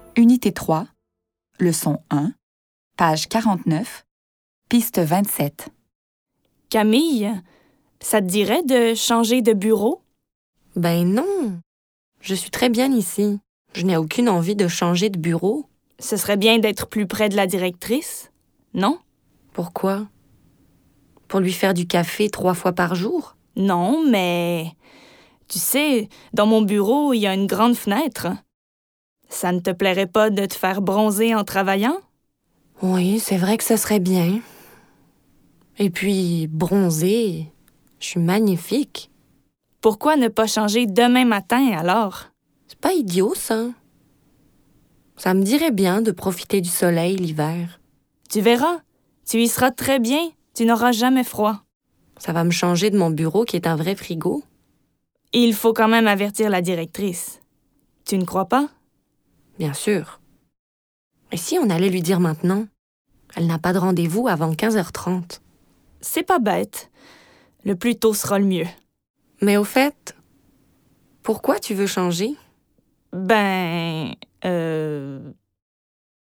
Unité 3, leçon 1, page 49, piste 27. Camille, ça te dirait de changer de bureau? Ben non, je suis très bien ici. Je n'ai aucune envie de changer de bureau. Ce serait bien d'être plus près de la directrice, non? Pourquoi? Pour lui faire du café 3 fois par jour? Non, mais... Tu sais, dans mon bureau, il y a une grande fenêtre. Ça ne te plairait pas de te faire bronzer en travaillant? Oui, c'est vrai que ce serait bien. Et puis, bronzer, je suis magnifique. Pourquoi ne pas changer demain matin, alors? C'est pas idiot, ça. Ça me dirait bien de profiter du soleil l'hiver. Tu verras, tu y seras très bien, tu n'auras jamais froid. Ça va me changer de mon bureau qui est un vrai frigo. Il faut quand même avertir la directrice. Tu ne crois pas? Bien sûr. Et si on allait lui dire maintenant? Elle n'a pas de rendez-vous avant 15h30. C'est pas bête. Le plus tôt sera le mieux. Mais au fait, pourquoi tu veux changer? Ben,